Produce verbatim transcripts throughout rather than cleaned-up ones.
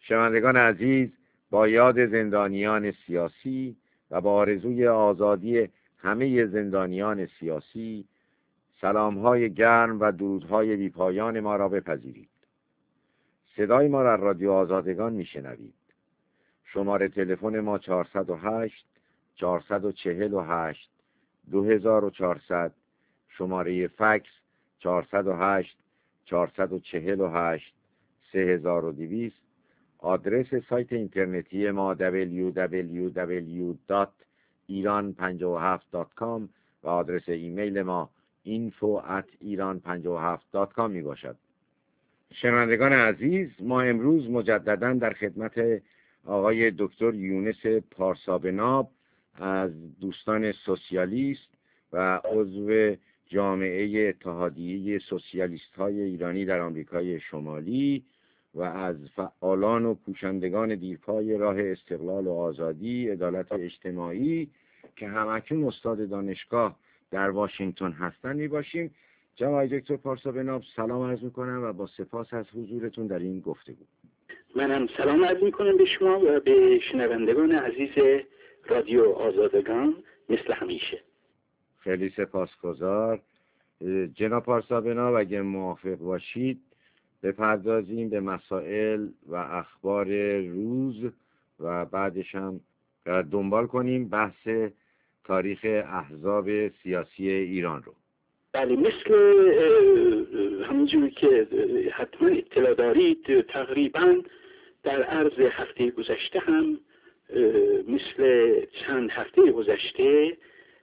شنوندگان عزیز، با یاد زندانیان سیاسی و با آرزوی آزادی همه زندانیان سیاسی، سلام‌های گرم و درودهای بی‌پایان ما را بپذیرید. صدای ما را رادیو آزادگان میشنوید. شماره تلفن ما چهارصد و هشت چهارصد و چهل و هشت دو هزار و چهارصد، شماره فکس چهارصد و هشت چهارصد و چهل و هشت سه هزار و دویست، آدرس سایت اینترنتی ما دبلیو دبلیو دبلیو دات ایران پنجاه و هفت دات کام و آدرس ایمیل ما اینفو ات ایران پنجاه و هفت دات کام می باشد. شنوندگان عزیز، ما امروز مجددا در خدمت آقای دکتر یونس پارسابناب از دوستان سوسیالیست و عضو جامعه اتحادیه سوسیالیست های ایرانی در آمریکای شمالی و از فعالان و کوشندگان دیرپای راه استقلال و آزادی، عدالت اجتماعی که همکنون استاد دانشگاه در واشنگتن هستن می باشیم. جناب دکتر پارسابناب، سلام عرض میکنم و با سپاس از حضورتون در این گفتگو. منم سلام عرض میکنم به شما و به شنوندگان عزیز رادیو آزادگان مثل همیشه. خیلی سپاسگزار. جناب پارسابناب، اگه موافق باشید بپردازیم به مسائل و اخبار روز و بعدش هم دنبال کنیم بحث تاریخ احزاب سیاسی ایران رو. بله، مثل همونجوری که حتما اطلاع دارید تقریبا در عرض هفته گذشته هم مثل چند هفته گذشته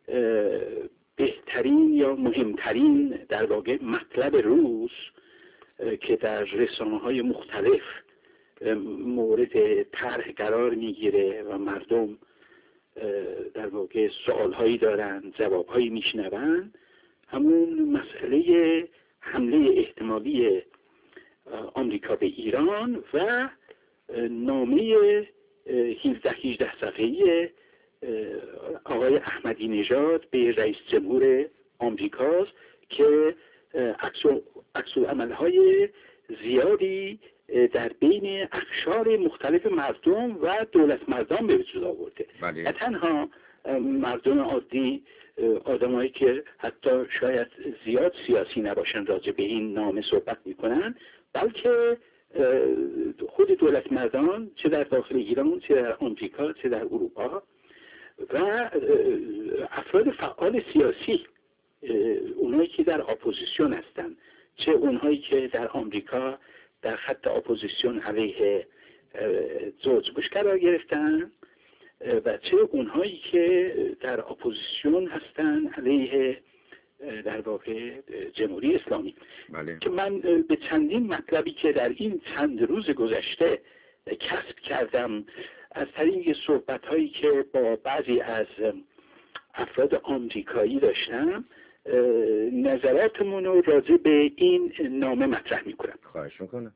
بهترین یا مهمترین در واقع مطلب روز که در رسانه‌های مختلف مورد طرح قرار میگیره و مردم در واقع سوالهایی دارن، جوابهایی میشنون، همون مسئله حمله احتمالی آمریکا به ایران و نامه هفده هجده صفحه‌ای آقای احمدی نژاد به رئیس جمهور آمریکاست که عکس العمل‌های زیادی در بین اقشار مختلف مردم و دولت مردان به وجود آورده. بله. نه تنها مردم عادی، آدمایی که حتی شاید زیاد سیاسی نباشن راجع به این نامه صحبت میکنن، بلکه خود دولت مردان چه در داخل ایران، چه در آمریکا، چه در اروپا و افراد فعال سیاسی، اونایی که در اپوزیسیون هستن، چه اونهایی که در آمریکا در خط اپوزیسیون علیه جورج بوش قرار گرفتن و چه اونهایی که در اپوزیسیون هستن علیه در واقع جمهوری اسلامی. بله. که من به چندین مطلبی که در این چند روز گذشته کسب کردم از طریق صحبت هایی که با بعضی از افراد آمریکایی داشتم، نظراتمون رو راجع به این نامه مطرح میکنم. خواهش میکنم.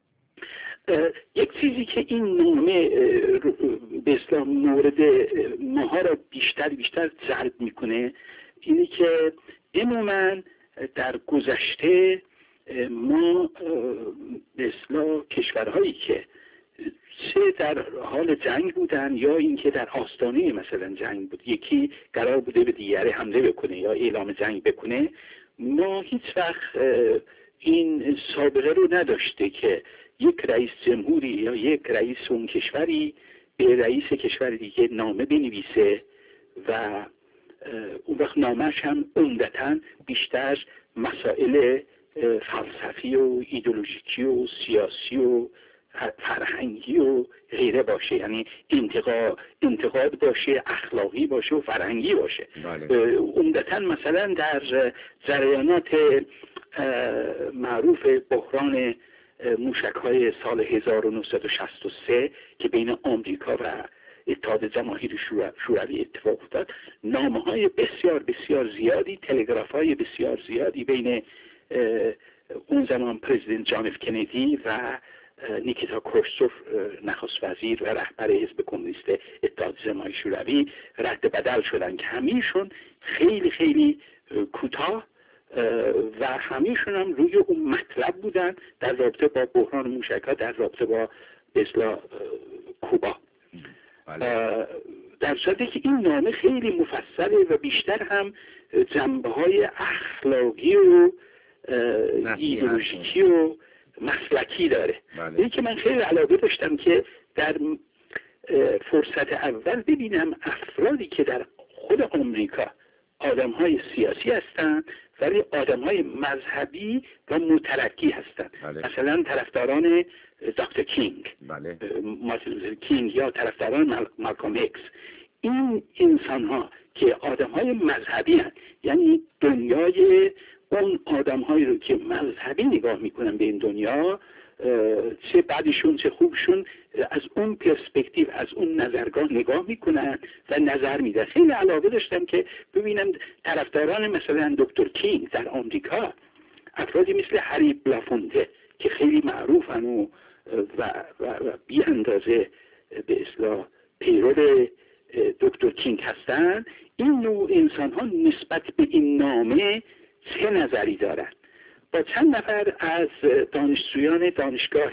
یک چیزی که این نامه به اصطلاح مورد ماها را بیشتر بیشتر جلب میکنه اینه که عموماً در گذشته ما به اصطلاح کشورهایی که چه در حال جنگ بودن یا اینکه در آستانه مثلا جنگ بود، یکی قرار بوده به دیگری حمله بکنه یا اعلام جنگ بکنه، ما هیچ وقت این سابقه رو نداشته که یک رئیس جمهوری یا یک رئیس اون کشوری به رئیس کشور دیگه نامه بنویسه و اون وقت نامش هم عمدتاً بیشتر مسائل فلسفی و ایدئولوژیکی و سیاسی و فرهنگی و غیره باشه، یعنی انتقاد انتقاد باشه، اخلاقی باشه و فرهنگی باشه. بله. عمدتاً مثلا در جریانات معروف بحران موشک‌های سال هزار و نهصد و شصت و سه که بین آمریکا و اتحاد جماهیر شوروی اتفاق افتاد، نامه‌های بسیار بسیار زیادی، تلگراف‌های بسیار زیادی بین اون زمان پرزیدنت جان اف کندی و نیکیتا کروشچوف نخست وزیر و رهبر حزب کمونیست اتحاد جماهیر شوروی رد بدل شدن که همیشون خیلی خیلی کوتاه و همهشون هم روی اون مطلب بودن در رابطه با بحران موشک‌ها، در رابطه با به اصطلاح کوبا. در صورتی که این نامه خیلی مفصله و بیشتر هم جنبه‌های اخلاقی و ایدئولوژیکی و مسلکی داره. این که من خیلی علاقه داشتم که در فرصت اول ببینم افرادی که در خود آمریکا آدم‌های سیاسی هستند ولی آدم‌های مذهبی و مترقی هستند. بله. مثلا طرفداران دکتر کینگ، بله. مارتین لوتر کینگ یا طرفداران مالکوم ایکس. این انسان‌ها که آدم‌های مذهبی هستند، یعنی دنیای اون آدم‌هایی رو که مذهبی نگاه می‌کنن به این دنیا، چه بعدشون چه خوبشون، از اون پرسپکتیو، از اون نظرگاه نگاه میکنن و نظر میدن. خیلی علاقه داشتم که ببینم طرفداران مثلا دکتر کینگ در آمریکا، افرادی مثل هری بلافونته که خیلی معروفن و و, و, و بی اندازه به اصطلاح پیرو دکتر کینگ هستن، این نوع انسان ها نسبت به این نامه چه نظری دارن؟ با چند نفر از دانشجویان دانشگاه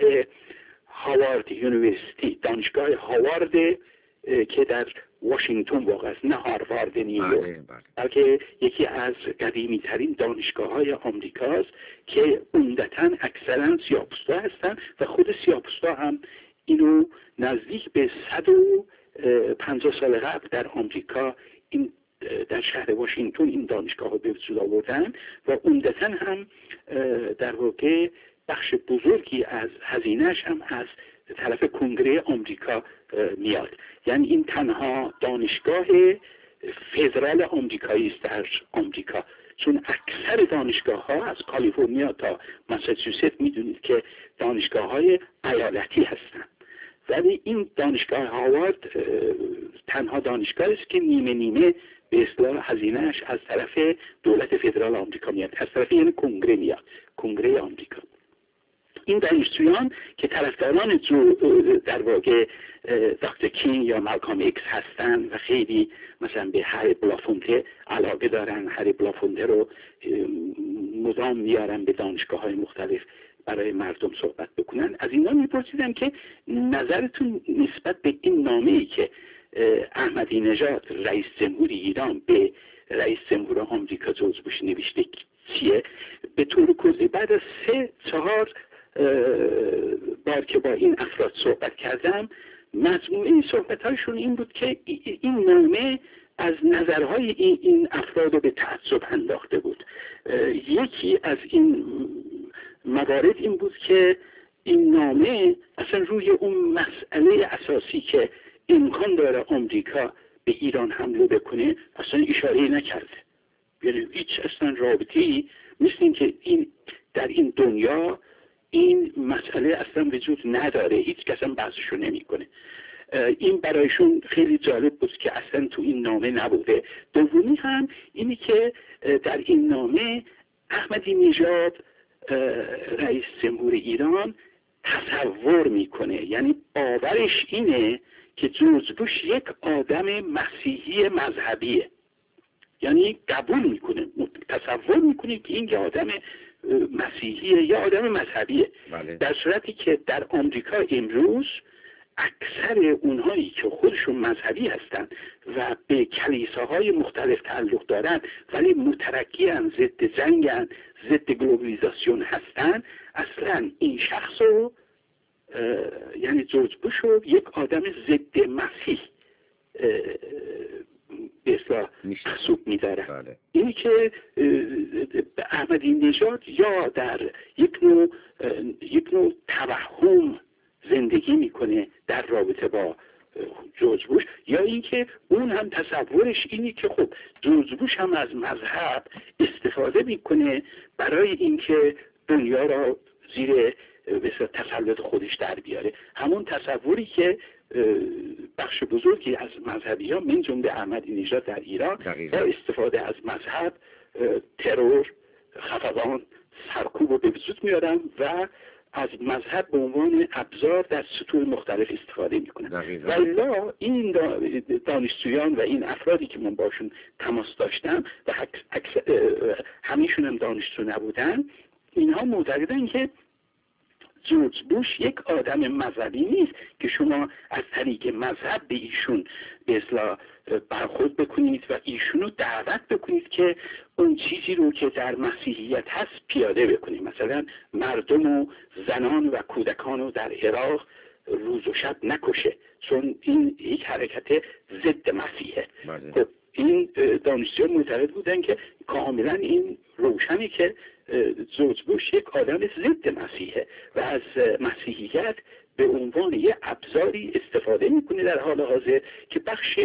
هاوارد یونیورسیتی، دانشگاه هاوارد که در واشنگتن واقع است، نه هاروارد نیویورک، بلکه یکی از قدیمی ترین دانشگاه های آمریکاست که عمدتاً اکثرا سیاه‌پوستا هستند و خود سیاه‌پوستا هم اینو نزدیک به صد و پنجاه سال قبل در آمریکا این در شهر واشنگتن این دانشگاه رو به وجود آوردن و عمدتاً هم در واقع بخش بزرگی از هزینه‌اش هم از طرف کنگره آمریکا میاد. یعنی این تنها دانشگاه فدرال آمریکایی است در آمریکا، چون اکثر دانشگاه ها از کالیفرنیا تا ماساچوست میدونید که دانشگاه های ایالتی هستند، ولی این دانشگاه هاوارد تنها دانشگاه است که نیمه نیمه به اصطلاح هزینه‌اش از طرف دولت فدرال آمریکا میاد، از طرف یعنی کنگره میاد، کنگره آمریکا. این دانشجویان که طرفداران در واقع دکتر کینگ یا مالکوم ایکس هستن و خیلی مثلا به هری بلافونته علاقه دارن، هری بلافونته رو مدام میارن به دانشگاه های مختلف برای مردم صحبت بکنن، از اینا میپرسیدم که نظرتون نسبت به این نامه‌ای که احمدی نژاد رئیس جمهور ایران به رئیس جمهور آمریکا جورج بوش نوشته چیه؟ به طور کلی بعد از سه چهار بار که با این افراد صحبت کردم، مجموعه صحبت‌هایشون این بود که این نامه از نظرهای این, این افراد رو به تعجب انداخته بود. یکی از این موارد این بود که این نامه اصلا روی اون مسئله اساسی که امکان داره آمریکا به ایران حمله بکنه اصلا اشاره نکرده. یعنی هیچ اصلا رابطه‌ای مثل این که این در این دنیا این مسئله اصلا وجود نداره، هیچ کس هم بحثشو نمیکنه. این برایشون خیلی جالب بود که اصلا تو این نامه نبوده. دومی هم اینی که در این نامه احمدی نژاد رئیس جمهور ایران تصور میکنه، یعنی باورش اینه که جورج بوش یک آدم مسیحی مذهبیه، یعنی قبول میکنه، تصور میکنه که این یه آدم مسیحیه یا آدم مذهبیه. بله. در صورتی که در آمریکا امروز اکثر اونهایی که خودشون مذهبی هستند و به کلیساهای مختلف تعلق دارند ولی مترقیان، ضد جنگن، ضد گلوبالیزاسیون هستند، اصلا این شخص رو یعنی جورج بوش رو یک آدم ضد مسیح به اصلاح محسوب می‌داره. بله. اینی که احمدی نژاد یا در یک نوع یک نوع توهم زندگی میکنه در رابطه با جورج بوش، یا اینکه اون هم تصورش اینی که خب جورج بوش هم از مذهب استفاده میکنه برای اینکه دنیا را زیر مثلا تسلط خودش در بیاره. همون تصوری که بخش بزرگی از مذهبی ها من جمله احمدی نژاد در ایران با استفاده از مذهب ترور، خفقان، سرکوب رو به وجود میارن و از مذهب به عنوان ابزار در سطوح مختلف استفاده میکنن. ولی این دانشجویان و این افرادی که من باشون تماس داشتم و همیشون هم دانشجو نبودن، اینها معتقدن که جورج بوش یک آدم مذهبی نیست که شما از طریق مذهب به ایشون به اصطلاح برخورد بکنید و ایشونو دعوت بکنید که اون چیزی رو که در مسیحیت هست پیاده بکنید. مثلا مردم و زنان و کودکان رو در عراق روز و شب نکشه، چون این یک حرکت ضد مسیحه. خب این دانشجویان معتقد بودن که کاملا این روشنی که جورج بوش یک آدم ضد مسیحه و از مسیحیت به عنوان یه ابزاری استفاده میکنه در حال حاضر که بخش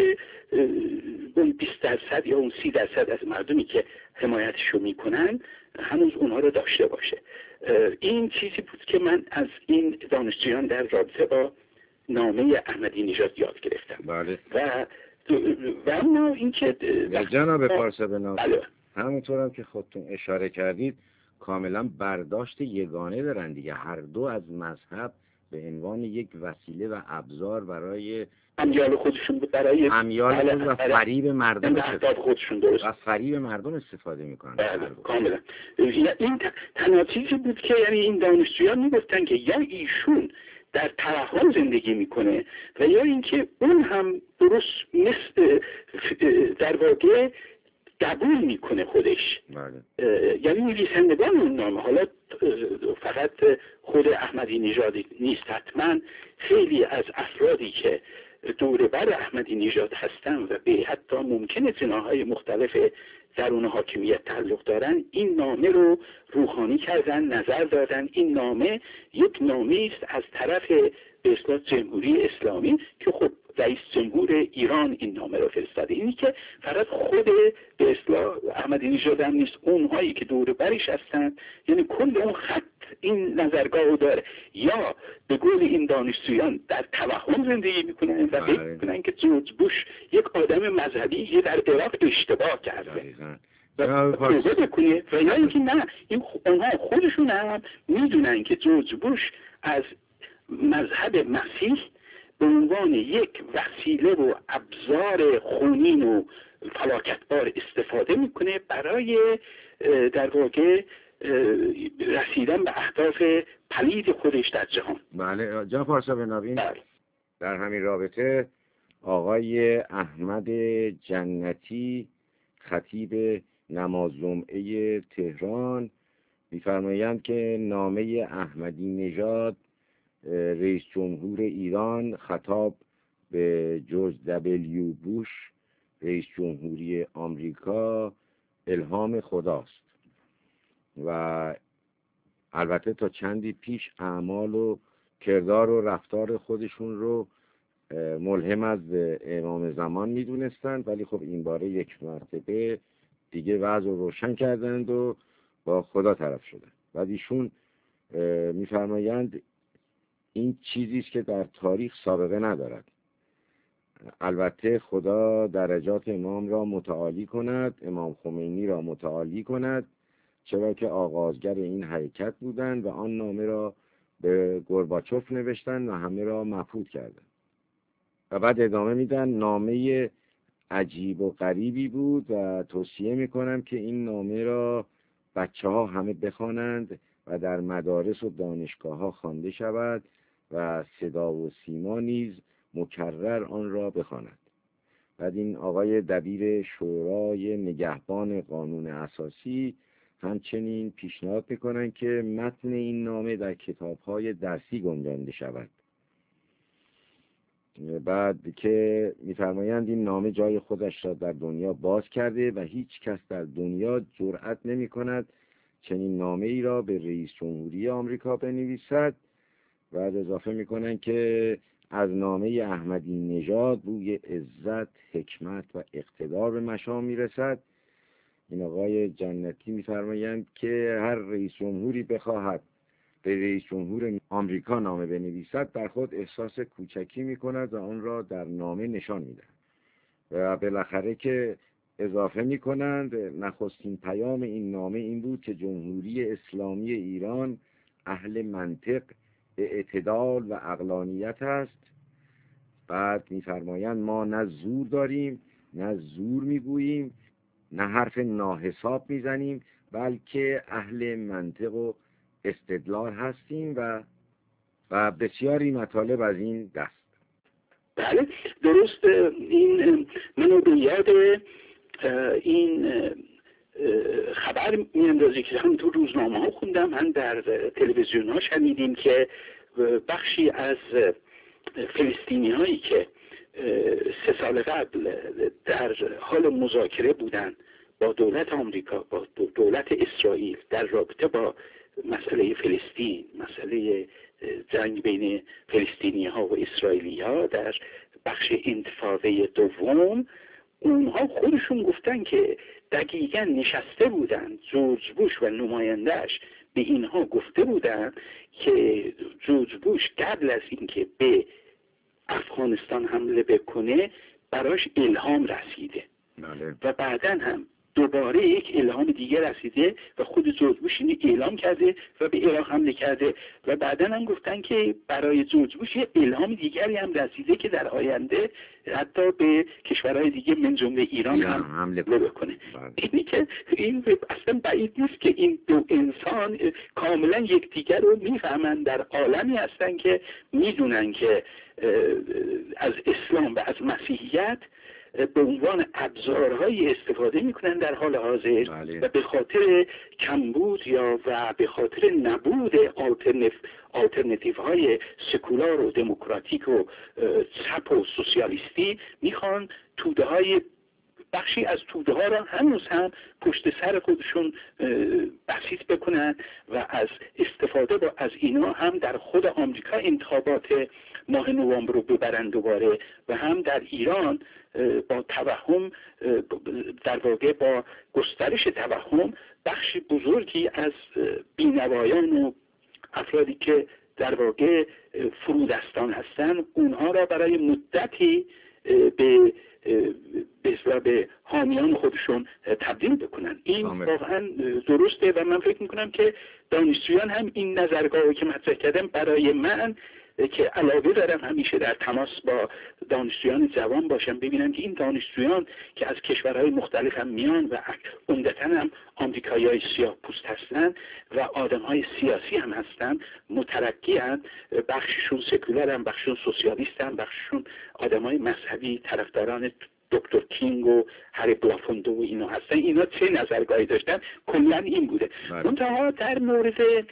اون بیست درصد یا اون سی درصد از مردمی که حمایتشو میکنن هنوز اونها رو داشته باشه. این چیزی بود که من از این دانشجویان در رابطه با نامه احمدی نژاد یاد گرفتم. بله. و و اما این که جناب پارسابناس، بله، همونطور هم که خودتون اشاره کردید کاملا برداشت یگانه دارن دیگه، هر دو از مذهب به عنوان یک وسیله و ابزار برای امیال خودشون برای امیال خود و فریب مردم استفاده خودشون درست و فریب مردم استفاده میکنن. بله کاملا. این تنها چیزی بود که یعنی این دانشجویان میگفتن که یا ایشون در توهم زندگی میکنه و یا اینکه اون هم درست مثل در واقع قبول میکنه خودش. بله. یعنی نویسندگان اون نامه، حالا فقط خود احمدی نژاد نیست، حتما خیلی از افرادی که دور بر احمدی نژاد هستن و به حتی ممکنه زناهای مختلف درون حاکمیت تعلق دارن این نامه رو روحانی کردن، نظر دادن. این نامه یک نامه است از طرف به اصطلاح جمهوری اسلامی که خب رئیس جمهور ایران این نامه رو فرستاده. اینی که فقط خود به اصطلاح احمدی نژاد هم نیست، اونهایی که دور برش هستن، یعنی کل اون خط این نظرگاه رو داره. یا به قول این دانشجویان در توهم زندگی میکنن و فکر میکنن که جورج بوش یک آدم مذهبی یه در عراق اشتباه کرده و توبه بکنه، و یا اینکه نه، این اونها خودشون هم میدونن که جورج بوش از مذهب مسیح به عنوان یک وسیله و ابزار خونین و فلاکتبار استفاده میکنه برای در واقع رسیدن به اهداف پلید خودش در جهان. بله جناب پارسابناس، در همین رابطه آقای احمد جنتی خطیب نماز جمعه تهران می‌فرمایند که نامه احمدی نژاد رئیس جمهور ایران خطاب به جورج دبلیو بوش رئیس جمهوری آمریکا الهام خداست و البته تا چندی پیش اعمال و کردار و رفتار خودشون رو ملهم از امام زمان میدونستند، ولی خب این باره یک مرتبه دیگه وضع رو روشن کردند و با خدا طرف شدند. بعد ایشون میفرمایند این چیزی است که در تاریخ سابقه ندارد. البته خدا درجات امام را متعالی کند، امام خمینی را متعالی کند، چرا که آغازگر این حرکت بودند و آن نامه را به گورباچوف نوشتند و همه را مبهوت کردند. و بعد ادامه میدن نامه عجیب و غریبی بود و توصیه میکنم که این نامه را بچه ها همه بخوانند و در مدارس و دانشگاه ها خوانده شود و صدا و سیما نیز مکرر آن را بخواند. بعد این آقای دبیر شورای نگهبان قانون اساسی همچنین پیشنهاد میکنن که متن این نامه در کتاب‌های درسی گنجانده شود. بعد که میفرمایند این نامه جای خودش را در دنیا باز کرده و هیچ کس در دنیا جرأت نمی کند چنین نامه ای را به رئیس جمهوری آمریکا بنویسد. بعد اضافه میکنن که از نامه احمدی نژاد بوی عزت، حکمت و اقتدار به مشام میرسد. این آقای جنتی میفرمایند که هر رئیس جمهوری بخواهد به رئیس جمهور آمریکا نامه بنویسد در خود احساس کوچکی میکند و آن را در نامه نشان میدهد. و بالاخره که اضافه میکنند نخستین پیام این نامه این بود که جمهوری اسلامی ایران اهل منطق، اعتدال و عقلانیت است. بعد می‌فرمایند ما نه زور داریم نه زور میگوییم نه حرف ناحساب میزنیم، بلکه اهل منطق و استدلال هستیم و و بسیاری مطالب از این دست. بله درست. این منو به یاد این خبر میاندازه که هم تو روزنامه ها خوندم، هم در تلویزیون ها شنیدیم که بخشی از فلسطینی هایی که سه سال قبل در حال مذاکره بودن با دولت آمریکا، با دولت اسرائیل در رابطه با مسئله فلسطین، مسئله جنگ بین فلسطینی ها و اسرائیلی ها در بخش انتفاضه دوم، اونها خودشون گفتن که دقیقا نشسته بودن جورج بوش و نمایندهش به اینها گفته بودن که جورج بوش قبل از اینکه به افغانستان حمله بکنه براش الهام رسیده بله. و بعداً هم دوباره یک الهام دیگه رسیده و خود جورج بوش اینو اعلام کرده و به عراق حمله کرده و بعداً هم گفتن که برای جورج بوش یه الهام دیگری هم رسیده که در آینده حتی به کشورهای دیگه من جمله ایران هم حمله بکنه. اینی که این اصلا بعید نیست که این دو انسان کاملا یکدیگر رو میفهمن، در عالمی هستن که میدونن که از اسلام و از مسیحیت به عنوان ابزارهایی استفاده میکنن در حال حاضر. بله. و به خاطر کمبود یا و به خاطر نبود آلترنتیف های سکولار و دموکراتیک و چپ و سوسیالیستی میخوان توده های بخشی از توده ها را هنوز هم پشت سر خودشون بسیط بکنن و از استفاده با از اینا هم در خود آمریکا انتخابات ماه نوامبر رو ببرن دوباره و هم در ایران با توهم، در واقع با گسترش توهم، بخش بزرگی از بینوایان و افرادی که در واقع فرودستان هستن اونها را برای مدتی به به به حامیان خودشون تبدیل بکنن. این واقعا درسته و من فکر میکنم که دانشجویان هم این نظرگاهی که مطرح کردم برای من که علاقه دارم همیشه در تماس با دانشجویان جوان باشم، ببینم که این دانشجویان که از کشورهای مختلف هم میان و عمدتاً هم آمریکایی‌های سیاه پوست هستن و آدم‌های سیاسی هم هستن، مترقی هستن، بخششون سکولار هم، بخششون سوسیالیست هم، بخششون آدم‌های مذهبی طرفداران دکتر کینگ و هری بلافونده و اینا هستن. اینا چه نظرگاهی داشتن؟ کلاً این بوده. منتها در مورد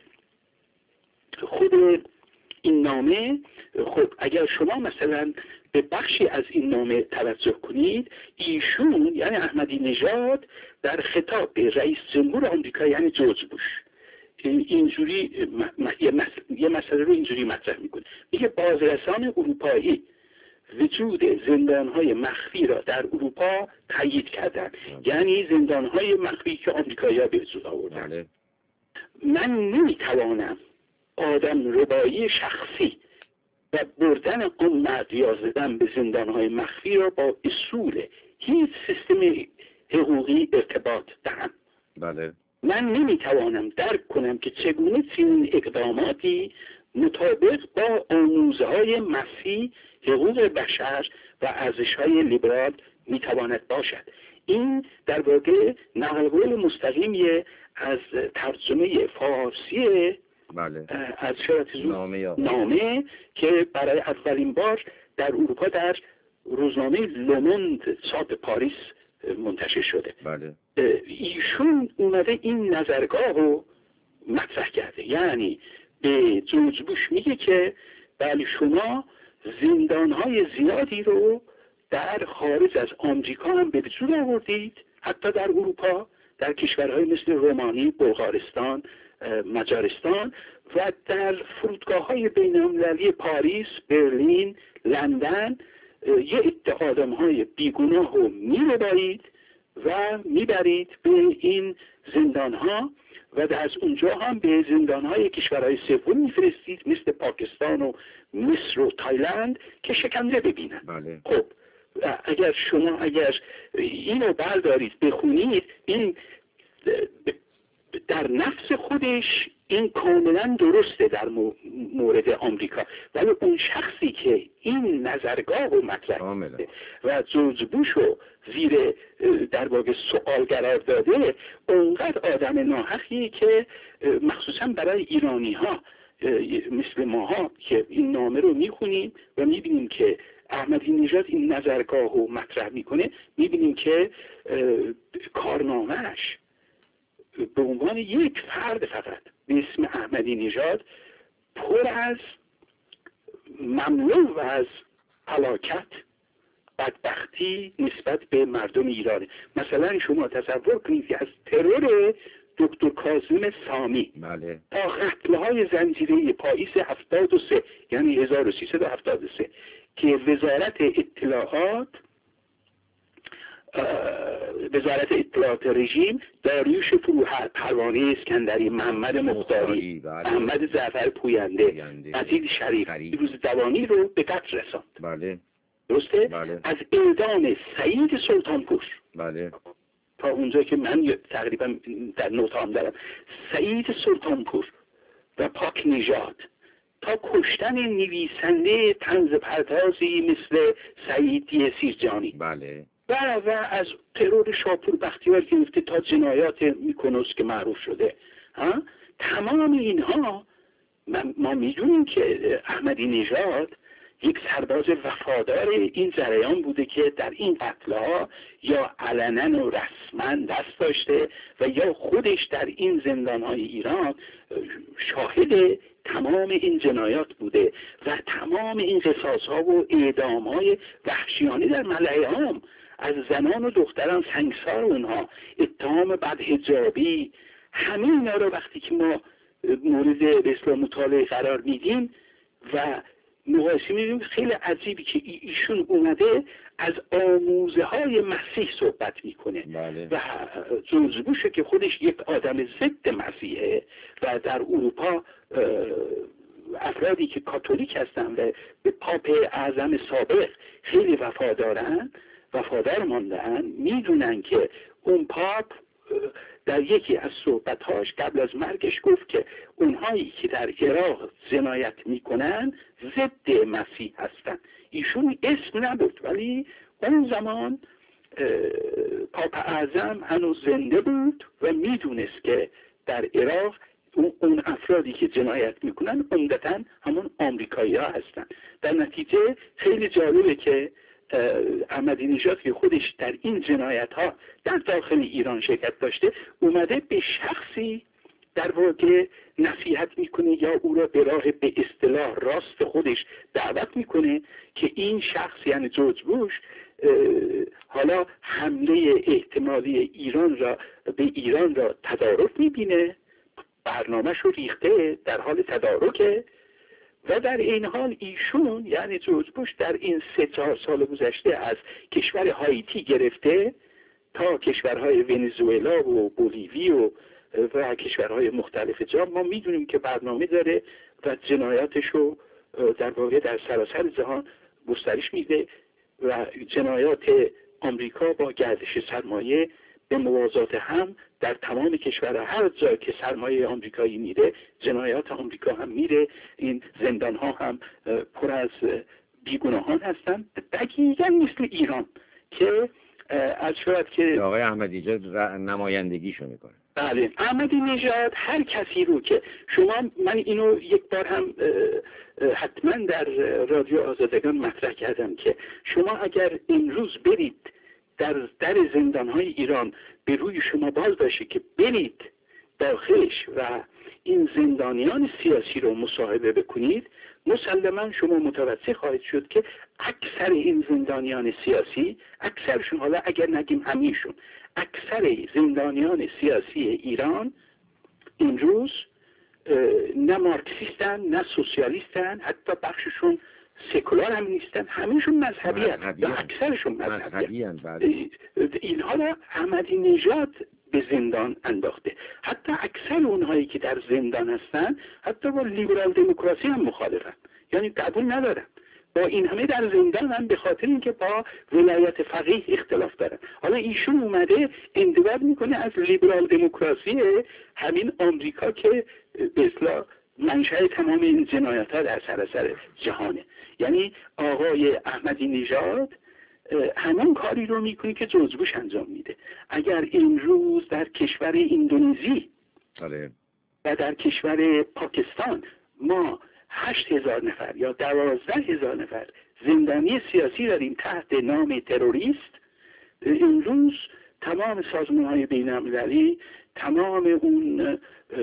خود این نامه، خب اگر شما مثلا به بخشی از این نامه توجه کنید، ایشون یعنی احمدی نژاد در خطاب به رئیس جمهور آمریکا یعنی جورج بوش اینجوری یه مسئله رو اینجوری مطرح میکنه، میگه بازرسان اروپایی وجود زندانهای مخفی را در اروپا تایید کردند، یعنی زندانهای مخفی که آمریکایی‌ها به وجود آوردند. من نمیتوانم آدم ربایی شخصی و بردن آن مرد یا زدن به زندانهای مخفی را با اصول هیچ سیستم حقوقی ارتباط دهم. بله. من نمیتوانم درک کنم که چگونه چنین اقداماتی مطابق با آموزه‌های مسیح، حقوق بشر و ارزش‌های لیبرال میتواند باشد. این در واقع نقل مستقیمیه از ترجمه فارسی بله. از شراتیزو نامه, نامه که برای اولین بار در اروپا در روزنامه لوموند چاپ پاریس منتشر شده. بله. ایشون اومده این نظرگاه رو مطرح کرده، یعنی به جورج بوش میگه که بله شما زندانهای زیادی رو در خارج از آمریکا هم به وجود آوردید، حتی در اروپا، در کشورهای مثل رومانی، بلغارستان، مجارستان و در فرودگاه‌های بین‌المللی پاریس، برلین، لندن یه عده آدم‌های بیگناه رو می‌ربایید و میبرید به این زندان‌ها و از اونجا هم به زندان‌های کشورهای سوم میفرستید مثل پاکستان و مصر و تایلند که شکنجه ببینن. بله. خب اگر شما اگر اینو بردارید بخونید، این در نفس خودش این کاملا درسته در مورد آمریکا، ولی اون شخصی که این نظرگاه رو مطرح کرده و جورج بوش رو زیر در واقع سوال قرار داده، اونقدر آدم ناحقیه که مخصوصا برای ایرانی ها مثل ماها که این نامه رو میخونیم و میبینیم که احمدی نژاد این نظرگاه رو مطرح میکنه، میبینیم که کارنامهش به عنوان یک فرد فقط به اسم احمدی نژاد پر از مملو و از هلاکت، بدبختی نسبت به مردم ایرانه. مثلا شما تصور کنید که از ترور دکتر کاظم سامی بله. تا قتل‌های زنجیره پاییز هفتاد و سه یعنی هزار و سیصد و هفتاد و سه که وزارت اطلاعات وزارت اطلاعات رژیم داریوش فروهر، پروانه اسکندری، محمد مختاری، محمد جعفر پوینده، عزیز شریف، روز دوانی رو به قتل رساند. بله. درسته؟ بله. از اعدام سعید سلطانپور بله. تا اونجا که من تقریبا در نوتام دارم، سعید سلطانپور و پاک نژاد، تا کشتن نویسنده طنز پردازی مثل سعید سیرجانی، بله. و و از ترور شاپور بختیار گرفته تا جنایات میکنوس که معروف شده، ها؟ تمام اینها ما میدونیم که احمدی نژاد یک سرباز وفادار این جریان بوده که در این قتل‌ها یا علنا و رسما دست داشته و یا خودش در این زندان‌های ایران شاهد تمام این جنایات بوده و تمام این قصاص‌ها و اعدام‌های وحشیانه در ملأ عام از زنان و دختران، سنگسار اونها، اتهام بدحجابی، همه اینا رو وقتی که ما مورد به اصطلاح مطالعه قرار میدیم و مقایسه می‌بینیم، خیلی عجیبی که ایشون اومده از آموزه های مسیح صحبت میکنه. بله. و جورج بوش که خودش یک آدم ضد مسیحه و در اروپا افرادی که کاتولیک هستن و به پاپ اعظم سابق خیلی وفادارن وفادار ماندن، میدونن که اون پاپ در یکی از صحبت‌هاش قبل از مرگش گفت که اونهایی که در عراق جنایت میکنن ضد مسیح هستن. ایشون اسم نبود ولی اون زمان پاپ اعظم هنوز زنده بود و میدونست که در عراق اون افرادی که جنایت میکنن عمدتاً همون آمریکایی ها هستن. در نتیجه خیلی جالبه که احمدی نژاد که خودش در این جنایت ها در داخل ایران شرکت داشته، اومده به شخصی در واقع نصیحت میکنه یا او را به راه به اصطلاح راست خودش دعوت میکنه که این شخص یعنی جورج بوش حالا حمله احتمالی ایران را به ایران را تدارک میبینه، برنامه‌ش رو ریخته، در حال تدارکه و در این حال ایشون یعنی جورج بوش در این سه چهار سال گذشته از کشور هایتی گرفته تا کشورهای ونزوئلا و بولیوی و و کشورهای مختلف جا ما میدونیم که برنامه داره و جنایاتش رو در واقع در سراسر جهان گسترش میده و جنایات آمریکا با گردش سرمایه به موازات هم در تمام کشورها، هر جا که سرمایه آمریکایی میره جنایات آمریکا هم میره. این زندان ها هم پر از بیگناهان هستن دقیقاً مثل ایران که از شاید که آقای احمدی نژاد نمایندگیشو میکنه. بله، احمدی نژاد هر کسی رو که شما، من اینو یک بار هم حتما در رادیو آزادگان مطرح کردم که شما اگر امروز برید در در زندانهای ایران به روی شما باز باشه که برید داخلش و این زندانیان سیاسی رو مصاحبه بکنید، مسلما شما متوجه خواهید شد که اکثر این زندانیان سیاسی، اکثرشون، حالا اگر نگیم همیشون، اکثر زندانیان سیاسی ایران امروز نه مارکسیستن نه سوسیالیستن، حتی بخششون سکولار هم نیستن، همهشون مذهبی هستن یا اکثرشون مذهبی هستن. اینها را احمدی نژاد به زندان انداخته. حتی اکثر اونهایی که در زندان هستن حتی با لیبرال دموکراسی هم مخالفن، یعنی قبول ندارن با این همه در زندان هم به خاطر اینکه با ولایت فقیه اختلاف دارن. حالا ایشون اومده انتقاد میکنه از لیبرال دموکراسی همین آمریکا که به اصطلاح منشأ تمام این جنایت ها در سراسر جهانه. یعنی آقای احمدی نژاد همون کاری رو میکنه که جورج بوش انجام میده. اگر این روز در کشور اندونزی آره. و در کشور پاکستان ما هشت هزار نفر یا دوازده هزار نفر زندانی سیاسی داریم تحت نام تروریست، این روز تمام سازمان های بین المللی، تمام اون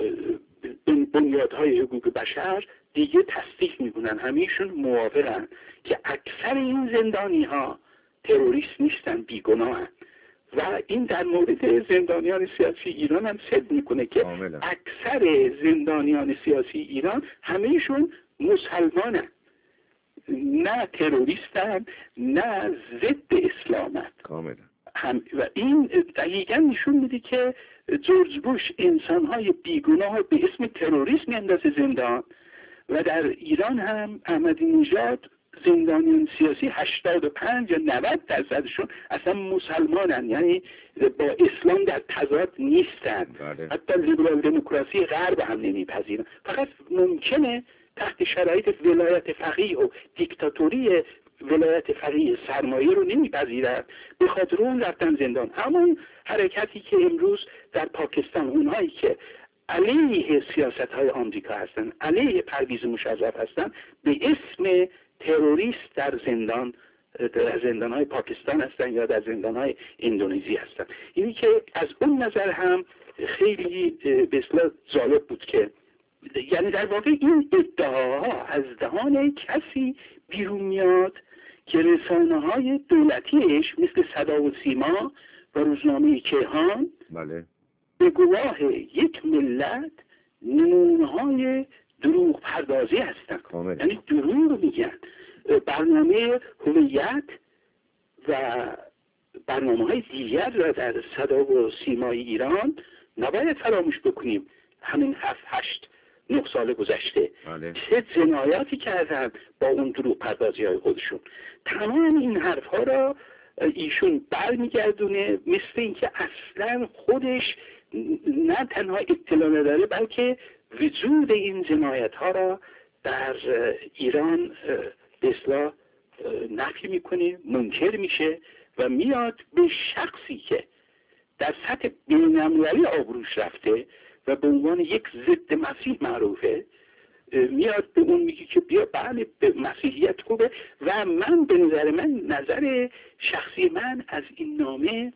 بنیادهای حقوق بشر دیگه تصدیق میکنن، همیشون موافقن که اکثر این زندانی ها تروریست نیستن، بیگناهن. و این در مورد زندانیان سیاسی ایران هم صدق میکنه که آمده. اکثر زندانیان سیاسی ایران همهشون مسلمانن، نه تروریستن، نه ضد اسلامن. هم و این دقیقا نشون میده که جورج بوش انسانهای بیگناه به اسم تروریسم میاندازه زندان، و در ایران هم احمدی نژاد زندانیان سیاسی هشتاد و پنج یا نود درصدشون اصلا مسلمانن، یعنی با اسلام در تضاد نیستن. بله. حتی لیبرال دموکراسی غرب هم نمیپذیرن، فقط ممکنه تحت شرایط ولایت فقیه و دیکتاتوری ولایت فقیه سرمایه رو نمیپذیرن، به خاطر اون رفتن زندان. همون حرکتی که امروز در پاکستان اونهایی که علیه سیاست های آمریکا هستن، علیه پرویز مشرف هستن، به اسم تروریست در زندان در زندان های پاکستان هستن یا در زندان های اندونزی هستن. اینی که از اون نظر هم خیلی به اصطلاح جالب بود که یعنی در واقع این ادعاها از دهان کسی بیرون میاد که رسانه های دولتیش مثل صدا و سیما و روزنامه کیهان بله. به گواه یک ملت نمونه‌های دروغ پردازی هستن، یعنی دروغ میگن. برنامه هویت و برنامه های دیگر را در صدا و سیمای ایران نباید فراموش بکنیم. همین هفت هشت نه سال گذشته بله. چه جنایاتی کردن با اون دروغ پردازی های خودشون. تمام این حرف ها را ایشون برمیگردونه، مثل اینکه اصلا خودش نه تنها اطلاع نداره بلکه وجود این جنایت ها را در ایران به اصطلاح نفی میکنه، منکر میشه و میاد به شخصی که در سطح بین‌المللی آبروش رفته و به عنوان یک ضد مسیح معروفه، میاد به اون میگه که بیا بله به مسیحیت خوبه. و من به نظر من نظر شخصی من از این نامه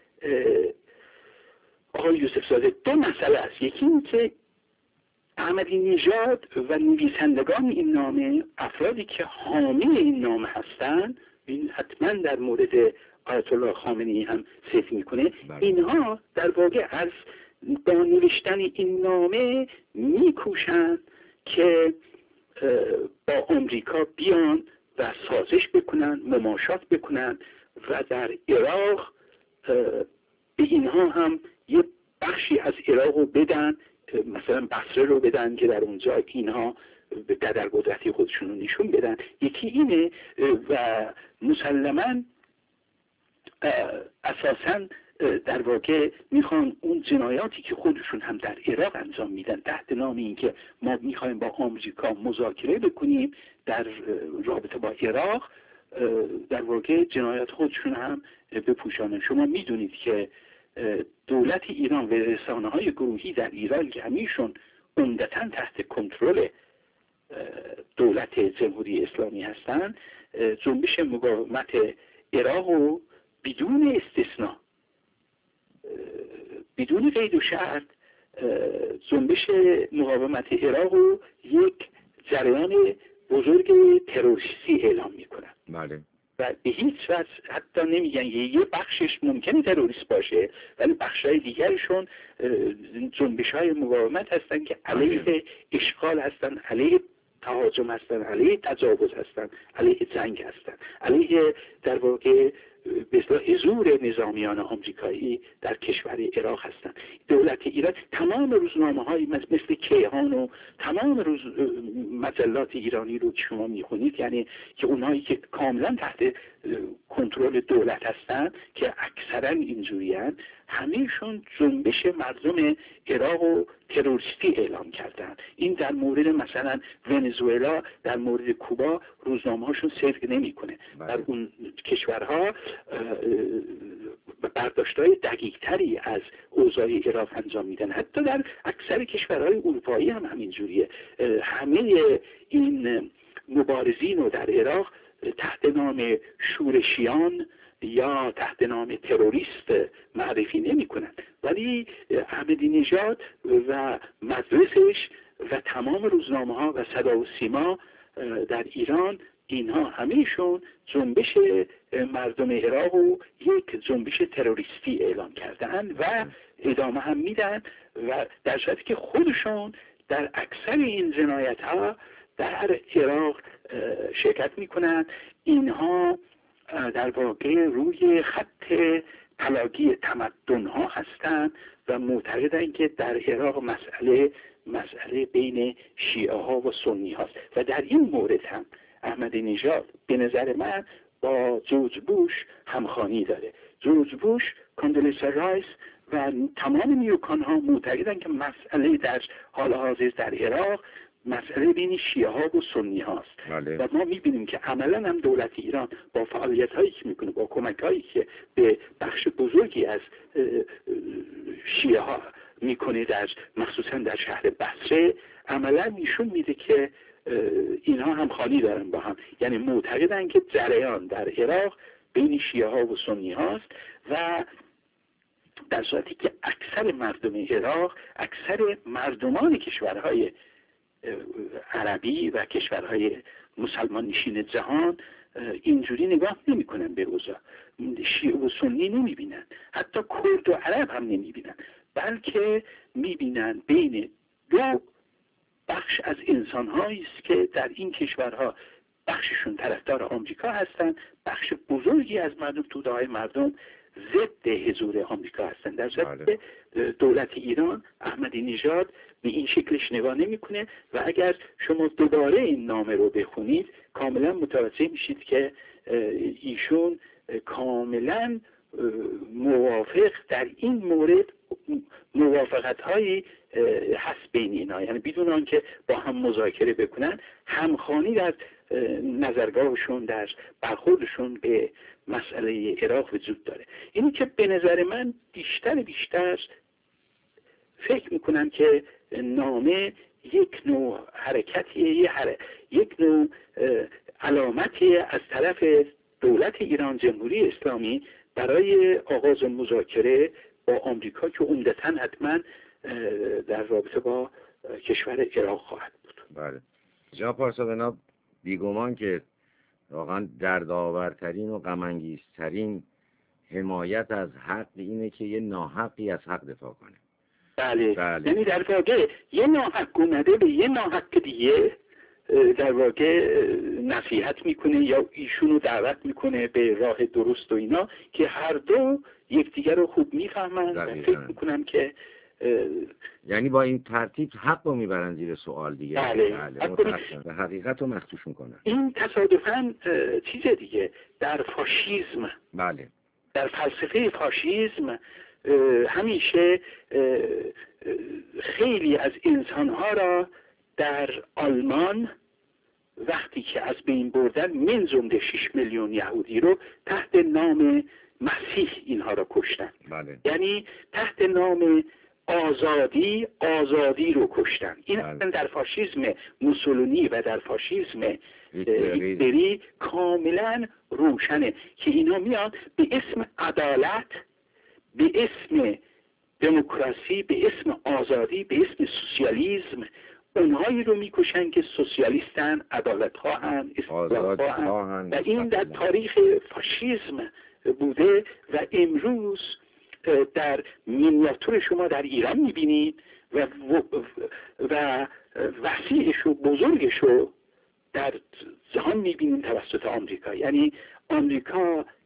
آقای یوسف زاده دو مسئله است. یکی این که احمدی نژاد و نویسندگان این نامه، افرادی که حامی این نامه هستند، این حتما در مورد آیت الله خامنه‌ای هم ذکر میکنه، اینها در واقع از با نوشتن این نامه میکوشند که با آمریکا بیان و سازش بکنن، مماشات بکنن و در عراق به اینها هم یه بخشی از عراق رو بدن، مثلا بصره رو بدن که در اونجا اینها به قدر قدرتی خودشون رو نشون بدن. یکی اینه و مسلماً اساساً در واقع میخوان اون جنایاتی که خودشون هم در عراق انجام میدن تحت نام این که ما میخوایم با آمریکا مذاکره بکنیم در رابطه با عراق، در واقع جنایات خودشون هم بپوشانن. شما میدونید که دولت ایران و رسانه های گروهی در ایران که همیشون عمدتاً تحت کنترل دولت جمهوری اسلامی هستن، جنبش مقاومت عراق و بدون استثناء، بدون قید و شرط، جنبش مقاومت عراق رو یک جریان بزرگ تروریستی اعلام میکنن. بله. و به هیچ وجه حتی نمیگن یه بخشش ممکنه تروریست باشه، ولی بخشای دیگرشون جنبش های مقاومت هستن که علیه اشغال هستن، علیه تهاجم هستن، علیه تجاوز هستن، علیه جنگ هستن، علیه در واقع به اصطلاح حضور نظامیان آمریکایی در کشور عراق هستند. دولت ایران تمام روزنامه‌های مثل کیهان و تمام روز مجلات ایرانی رو که شما میخونید، یعنی که اونایی که کاملا تحت کنترل دولت هستند که اکثرا اینجوریان، همهشون جنبش مردم عراق و تروریستی اعلام کردن. این در مورد مثلا ونزوئلا، در مورد کوبا روزنامه‌هاشون صدق نمی‌کنه. در اون کشورها برداشت‌های دقیق‌تری از اوضاع عراق انجام میدن. حتی در اکثر کشورهای اروپایی هم همینجوریه. همه این مبارزین رو در عراق تحت نام شورشیان یا تحت نام تروریست معرفی نمی کنن، ولی احمدی نژاد و مدرسش و تمام روزنامه ها و صدا و سیما در ایران، اینها همهشون جنبش مردم عراق و یک جنبش تروریستی اعلام کردن و ادامه هم میدن، و در صورتی که خودشون در اکثر این جنایت ها در عراق شرکت میکنن. اینها در واقع روی خط پلاگی تمدن ها هستند و معتقدند که در عراق مسئله مسئله بین شیعه ها و سنی هاست. و در این مورد هم احمدی نژاد به نظر من با جورج بوش همخوانی داره. جورج بوش، کاندولیزا رایس و تمام نیوکان ها معتقدند که مسئله در حال حاضر در عراق مسئله بین شیعه ها و سنی هاست. بله. و ما میبینیم که عملا هم دولت ایران با فعالیت هایی که میکنه، با کمک هایی که به بخش بزرگی از شیعه ها میکنه، در مخصوصا در شهر بصره، عملا نشون میده که اینها هم خالی دارن با هم. یعنی معتقدن که جریان در عراق بین شیعه ها و سنی هاست، و در صورتی که اکثر مردم عراق، اکثر مردمان کشورهای عربی و کشورهای مسلمان نشین جهان اینجوری نگاه نمی کنن به اوضاع. شیعه و سنی نمی بینن، حتی کرد و عرب هم نمی بینن، بلکه می بینن بین دو بخش از انسان‌هایی است که در این کشورها بخششون طرفدار آمریکا هستند، بخش بزرگی از مردم، توده‌های مردم ضد حضور آمریکا هستند. در صورتی دولت ایران، احمدی نژاد به این شکلش نگاه نمیکنه، و اگر شما دوباره این نامه رو بخونید کاملا متوجه میشید که ایشون کاملا موافق در این مورد موافقت هایی هست بین اینا، یعنی بدون آنکه با هم مذاکره بکنن، همخوانی در نظرگاهشون، در برخوردشون به مسئله عراق وجود داره. اینی که به نظر من بیشتر بیشتر فکر میکنم که نامه یک نوع حرکتیه، یک نوع علامتی از طرف دولت ایران جمهوری اسلامی برای آغاز مذاکره با آمریکا که عمدتاً حتما در رابطه با کشور عراق خواهد بود. بله. جناب پارسا، بیگمان که واقعا دردآورترین و غم‌انگیزترین حمایت از حق اینه که یه ناحقی از حق دفاع کنه. بله. بله. یعنی در واقع یه ناحق اومده به یه ناحق دیگه در واقع نصیحت میکنه یا ایشونو دعوت میکنه به راه درست و اینا، که هر دو یکدیگر رو خوب میفهمن و فکر میکنم که یعنی با این ترتیب حق رو میبرن زیر سوال دیگه. بله. بله. حقیقت رو مخدوش میکنن. این تصادفاً چیز دیگه در فاشیسم، بله، در فلسفه فاشیسم همیشه خیلی از انسانها را در آلمان وقتی که از بین بردن، من جمله شش میلیون یهودی رو تحت نام مسیح اینها را کشتن. بله. یعنی تحت نام آزادی آزادی رو کشتن. این بله. در فاشیسم موسولینی و در فاشیسم هیتلری کاملا روشنه که اینا میان به اسم عدالت، به اسم دموکراسی، به اسم آزادی، به اسم سوسیالیسم اونهایی رو میکشن که سوسیالیستن، عدالت خواهن، اصلاح خواهن، و این در تاریخ فاشیسم بوده و امروز در مینیاتور شما در ایران میبینید و و وسیعش و بزرگش رو در جهان میبینید توسط آمریکا. یعنی آمریکا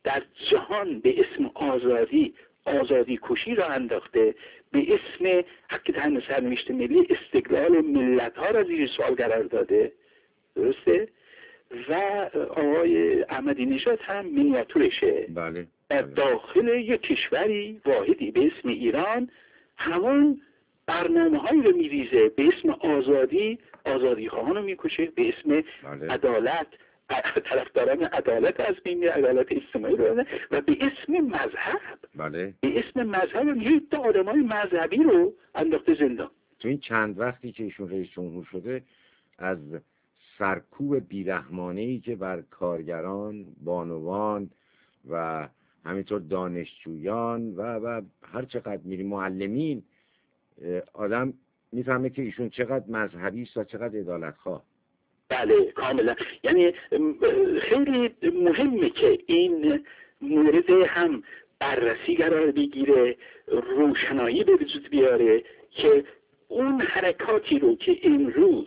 در جهان به اسم آزادی آزادی کشی را انداخته، به اسم حق تعیین سرنوشت ملی استقلال ملت ها را زیر سوال قرار داده، درسته؟ و آقای احمدی نژاد هم مینیاتورشه. بله. در داخل یک کشوری واحدی به اسم ایران همون برنامه هایی رو میریزه، به اسم آزادی آزادی خواهان رو میکشه، به اسم بله. عدالت طرفداران عدالت از بین عدالت اجتماعی رو، و به اسم مذهب بله. به اسم مذهب یه تا آدمای مذهبی رو انداخته زندان. تو این چند وقتی که ایشون رئیس جمهور شده، از سرکوب بیرحمانه‌ای که بر کارگران، بانوان و همینطور دانشجویان و و هر چقدر میری معلمین، آدم میفهمه که ایشون چقدر مذهبی است و چقدر عدالت‌خواه. بله کاملا. یعنی خیلی مهمه که این مورد هم بررسی قرار بگیره، روشنایی به وجود بیاره که اون حرکاتی رو که امروز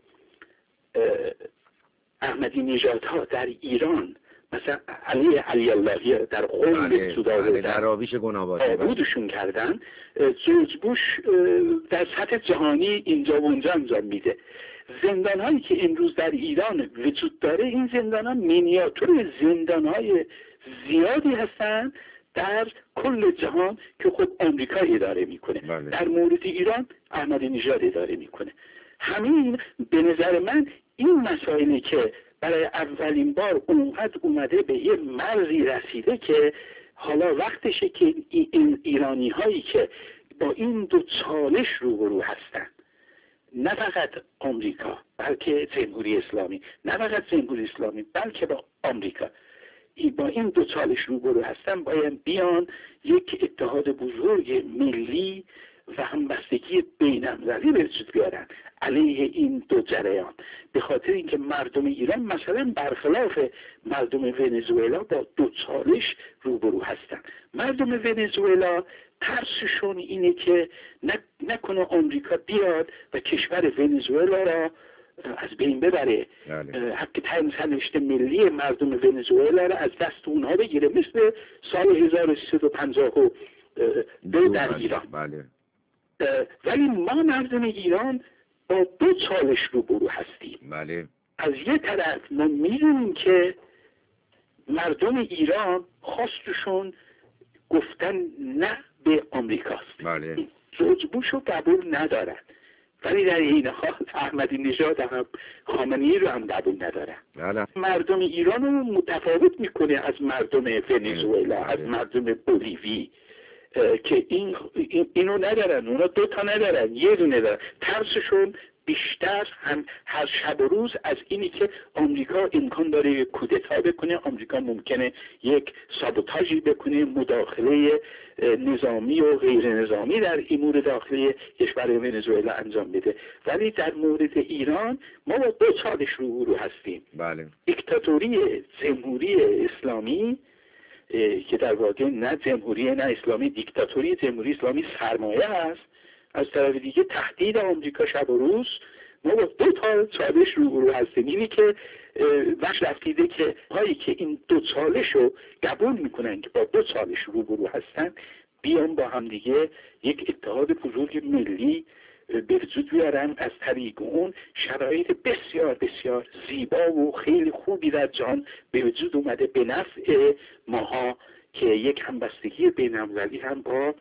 احمدی نژادها در ایران مثلا علی علی اللهی در قم به سوداوردن در آبیش گنابادی بودشون کردن، جورج بوش در سطح جهانی اینجا و اونجا انجام میده. زندان هایی که امروز در ایران وجود داره، این زندان ها مینیاتور زندان های زیادی هستن در کل جهان که خود آمریکا اداره میکنه. بله. در مورد ایران احمدی نژاد اداره میکنه. همین به نظر من این مسائلی که برای اولین بار اونقدر اومده به یه مرزی رسیده که حالا وقتشه که این ایرانی هایی که با این دو چالش روبرو هستن، نه فقط آمریکا بلکه جمهوری اسلامی، نه فقط جمهوری اسلامی بلکه با آمریکا، با این دو چالش روبرو هستن، باید بیان یک اتحاد بزرگ ملی و همبستگی بین‌المللی به وجود بیارن علیه این دو جریان. به خاطر اینکه مردم ایران مثلا برخلاف مردم ونزوئلا با دو چالش روبرو هستن. مردم ونزوئلا ترسشون اینه که نکنه آمریکا بیاد و کشور ونزوئلا را از بین ببره، حق تعیین سرنوشت ملی مردم ونزوئلا را از دست اونها بگیره، مثل سال هزار و سیصد و پنجاه و دو در ایران. بله. ولی ما مردم ایران با دو چالش روبرو هستیم. بله. از یه طرف ما میدونیم که مردم ایران خواستشون گفتن نه به آمریکاست. بله. جورج بوش رو قبول ندارن، ولی در این حال احمدی نژاد هم خامنه‌ای رو هم قبول ندارن. بله. مردم ایران رو متفاوت میکنه از مردم ونزوئلا، از مردم بولیوی که این اینو ندارن، اونا دو تا ندارن، یه دونه دارن. ترسشون بیشتر هم هر شب و روز از اینی که آمریکا امکان داره یک کودتا بکنه، آمریکا ممکنه یک سابوتاژی بکنه، مداخله نظامی و غیر نظامی در امور داخلی کشور ونزوئلا انجام بده. ولی در مورد ایران ما با دو چالش روبرو هستیم. بله. دیکتاتوری جمهوری اسلامی که در واقع نه جمهوری نه اسلامی، دیکتاتوری جمهوری اسلامی سرمایه است. از طرف دیگه تهدید آمریکا شب و روز. ما با دو تا چالش روبرو هستیم. اینی که وقت رفتیده که هایی که این دو چالش رو قبول میکنن که با دو چالش روبرو هستن، بیان با هم دیگه یک اتحاد بزرگ ملی به وجود بیارن. از طریق اون شرایط بسیار بسیار زیبا و خیلی خوبی در جهان به وجود اومده به نفع ماها که یک همبستگی بین‌المللی هم با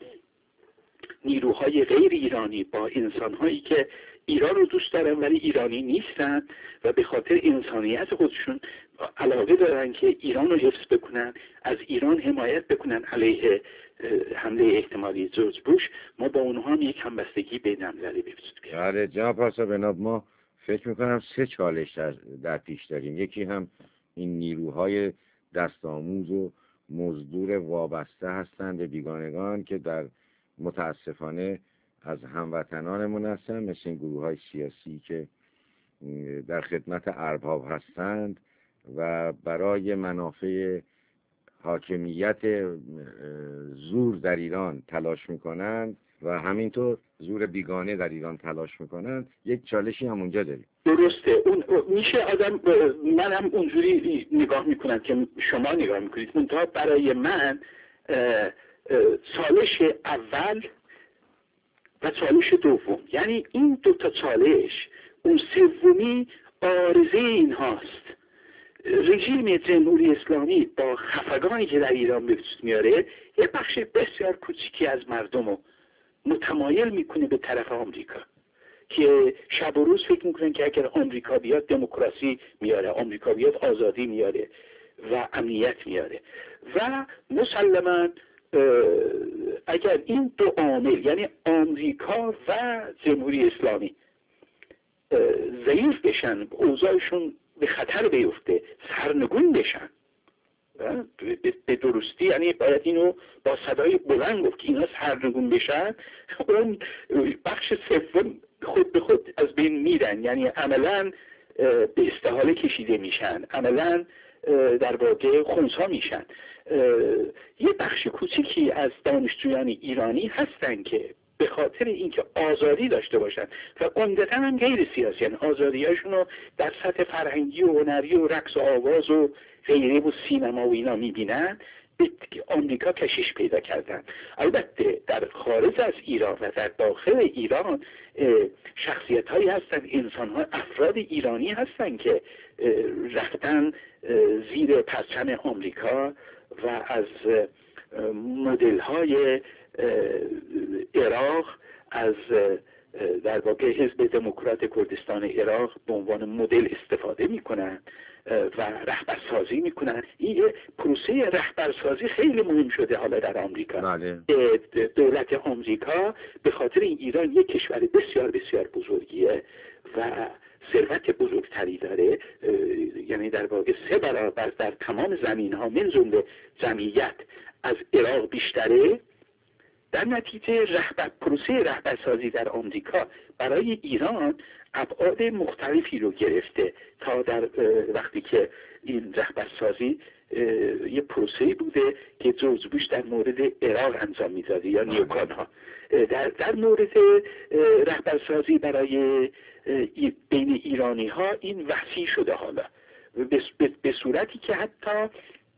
نیروهای غیر ایرانی، با انسانهایی که ایران رو دوست دارن ولی ایرانی نیستن و به خاطر انسانیت خودشون علاقه دارن که ایران رو حفظ بکنن، از ایران حمایت بکنن علیه حمله احتمالی جورج بوش، ما با اونها هم یک همبستگی بین‌المللی به وجود بیاریم. آره جناب پاسا بناب، ما فکر میکنم سه چالش در, در پیش داریم. یکی هم این نیروهای دست آموز و مزدور وابسته هستند به بیگانگان که در متاسفانه از هموطنانمون هستن، مثل این گروه های سیاسی که در خدمت ارباب هستند و برای منافع حاکمیت زور در ایران تلاش میکنند و همینطور زور بیگانه در ایران تلاش میکنن. یک چالشی هم اونجا داریم. درسته. اون میشه آدم، من هم اونجوری نگاه میکنم که شما نگاه میکنید. منتها برای من چالش اول و چالش دوم، یعنی این دو تا چالش، اون سومی عارضه این هاست. رژیم جمهوری اسلامی با خفگانی که در ایران به وجود میاره یه بخش بسیار کوچیکی از مردم رو متمایل میکنه به طرف آمریکا، که شب و روز فکر میکنن که اگر آمریکا بیاد دموکراسی میاره، آمریکا بیاد آزادی میاره و امنیت میاره. و مسلماً اگر این دو عامل، یعنی آمریکا و جمهوری اسلامی، ضعیف بشن، اوضاعشون به خطر بیفته، سرنگون بشن، به درستی، یعنی باید اینو با صدای بلند گفت که اینا سرنگون بشن، اون بخش سوم خود به خود از بین میرن، یعنی عملا به استحاله کشیده میشن، عملا در واقع خونسا میشن. یه بخش کوچیکی از دانشجویان ایرانی هستن که به خاطر اینکه آزادی داشته باشن و عمدتاً هم غیر سیاسی، یعنی آزادیاشون رو در سطح فرهنگی و هنری و رقص و آواز و غیره و سینما و اینا میبینن، به آمریکا کشش پیدا کردن. البته در خارج از ایران و در داخل ایران شخصیت هایی هستن، انسان ها، افراد ایرانی هستن که رفتن زیر پرچم آمریکا و از مدل های عراق، از در واقع حزب دموکرات کردستان عراق به عنوان مدل استفاده میکنن و رهبرسازی میکنن. این پروسه رهبرسازی خیلی مهم شده حالا در آمریکا. بله. دولت آمریکا به خاطر این ایران یک کشور بسیار بسیار بزرگیه و ثروت بزرگتری داره، یعنی در واقع سه برابر در تمام زمین ها من جمله جمعیت از عراق بیشتره. در نتیجه رهبر پروسه رهبرسازی در آمریکا برای ایران ابعاد مختلفی رو گرفته تا در وقتی که این رهبرسازی یه پروسه‌ای بوده که جورج بوش در مورد عراق انجام میداده یا نیوکان ها. در, در مورد رهبرسازی برای بین ایرانی ها این وسیع شده حالا به صورتی که حتی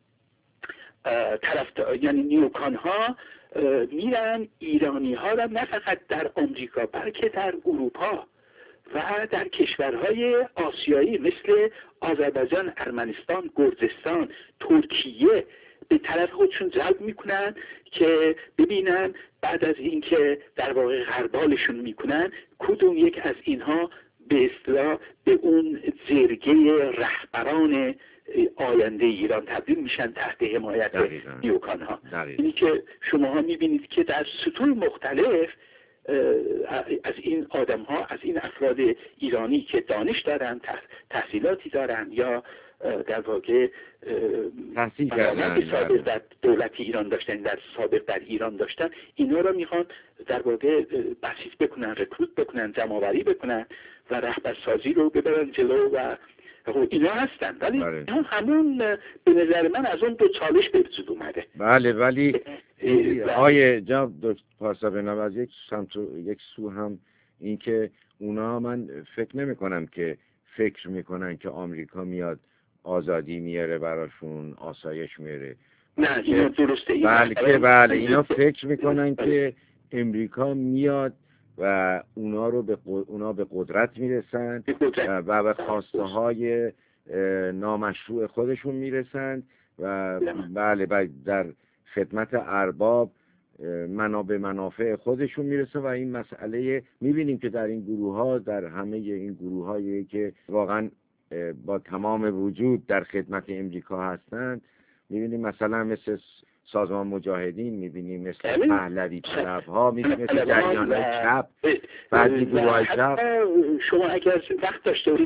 طرف یعنی نیوکان ها میرن ایرانی ها را نه فقط در آمریکا بلکه در اروپا و در کشورهای آسیایی مثل آذربایجان، ارمنستان، گرجستان، ترکیه به طرف خودشون جلب میکنن که ببینن بعد از اینکه در واقع غربالشون میکنن کدوم یک از اینها به اصطلاح به اون جرگه رهبران آینده ایران تبدیل میشن تحت حمایت نیوکان ها. اینی که شما ها میبینید که در سطوح مختلف از این آدم ها، از این افراد ایرانی که دانش دارن، تحصیلاتی دارن یا در واقع تحصیل کردن سابق در دولت ایران داشتن، در سابق در ایران داشتن، اینا رو میخوان در واقع بسیج بکنن، رکروت بکنن، جمع‌آوری بکنن و رهبرسازی رو ببرن جلو و اینا هستن. ولی هم همون به نظر من از اون دو چالش به وجود اومده. بله، ولی آیه جناب دکتر پارسا از یک سمت یک سو هم این که اونا من فکر نمی کنم که فکر میکنن که آمریکا میاد آزادی میاره براشون، آسایش میاره. نه اینا درسته. بلکه بله اینا فکر میکنن که امریکا میاد و اونا رو به اونا به قدرت میرسن و به خواسته های نامشروع خودشون میرسن و بله در خدمت ارباب منابع منافع خودشون میرسه. و این مسئله میبینیم که در این گروه ها، در همه این گروه هایی که واقعا با تمام وجود در خدمت امریکا هستند، میبینیم مثلا مثل سازمان مجاهدین، میبینیم مثل پهلوی طلب ها، میبینیم مثل جریان های چپ، بعضی گروه های چپ. شما اگر وقت داشته بودید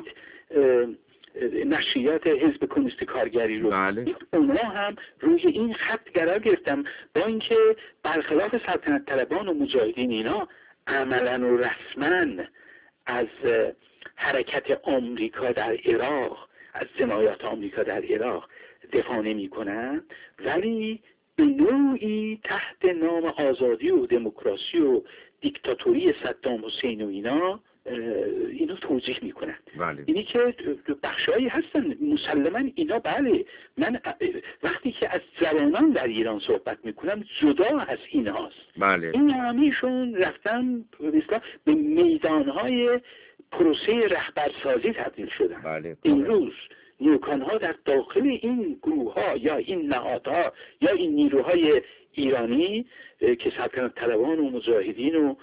نشریات حزب کمونیست کارگری رو، بله. اونا هم روی این خط قرار گرفتم، با اینکه برخلاف سلطنت طلبان و مجاهدین اینا عملا و رسما از حرکت آمریکا در عراق، از جنایات آمریکا در عراق دفاع نمی کنن، ولی به نوعی تحت نام آزادی و دموکراسی و دیکتاتوری صدام حسین و اینا اینو توضیح میکنن. بله. اینی که بخشایی هستن مسلما اینا. بله، من وقتی که از جوانان در ایران صحبت میکنم جدا از این هاست. بله. این همیشون رفتن به میدانهای پروسه رهبرسازی تبدیل شدن. بله. امروز نیوکان ها در داخل این گروه ها یا این نهادها یا این نیروهای ایرانی که سلطنت طلبان و مجاهدین و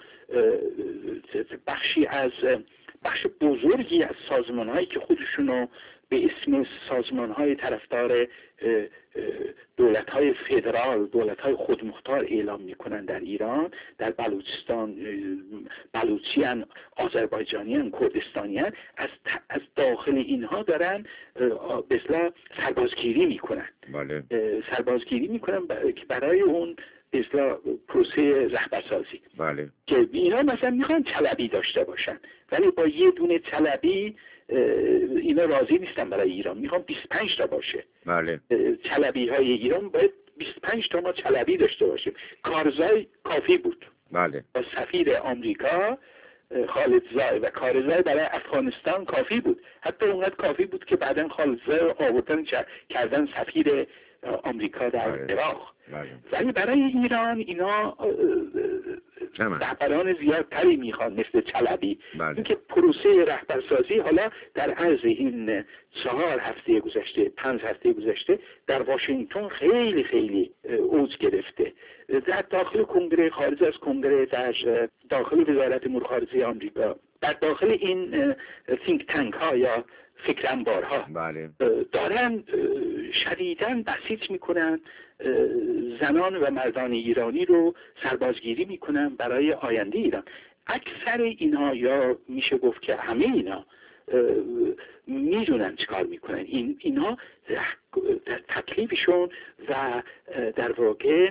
بخشی از بخش بزرگی از سازمان هایی که خودشونو به اسم سازمان های طرفدار دولت های فدرال، دولت های خودمختار اعلام میکنن در ایران، در بلوچستان، بلوچیان، آذربایجانیان، کردستانیان، از از داخل اینها دارن به اصطلاح سربازگیری میکنن. بله. سربازگیری میکنن که برای اون به اصطلاح پروسه رهبرسازی. بله. که اینا مثلا میخوان چلبی داشته باشن، ولی با یه دونه چلبی اینا راضی نیستن برای ایران، میخوان بیست و پنج تا باشه. بله. چلبی های ایران باید بیست و پنج تا ما چلبی داشته باشیم. کارزای کافی بود. بله. با سفیر آمریکا خالدزای و کارزای برای افغانستان کافی بود. حتی اونقدر کافی بود که بعداً خالدزای آوردن کردن سفیر آمریکا در عراق. بله. ولی برای ایران اینا رهبران زیادتری میخوان مثل چلبی. بله. اینکه پروسه رهبرسازی حالا در عرض این چهار هفته گذشته، پنج هفته گذشته در واشنگتن خیلی خیلی اوج گرفته. در داخل کنگره، خارج از کنگره، در داخل وزارت امور خارجه آمریکا، در داخل این think تانک ها یا فکر انبارها، بله. دارن شدیداً بسیج میکنن زنان و مردان ایرانی رو سربازگیری میکنن برای آینده ایران. اکثر اینها یا میشه گفت که همه اینا میدونن چیکار میکنن. این اینها تکلیفشون و در واقع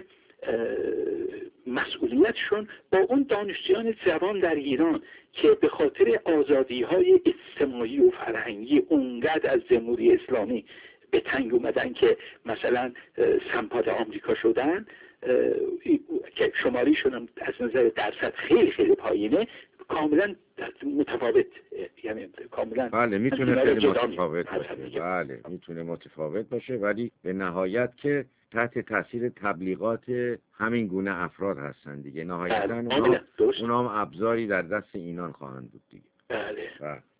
مسئولیتشون با اون دانشجویان جوان در ایران که به خاطر آزادی‌های اجتماعی و فرهنگی اونقدر از جمهوری اسلامی به تنگ اومدن که مثلا سمپاد آمریکا شدن، که شماریشون هم از نظر درصد خیلی خیلی پایینه، کاملا متفاوت، یعنی کاملا بله میتونه خیلی متفاوت باشه. بله میتونه متفاوت باشه، ولی به نهایت که تحت تاثیر تبلیغات همین گونه افراد هستن دیگه. نهایتا اونا, اونا هم ابزاری در دست اینان خواهند بود دیگه. بله. بله.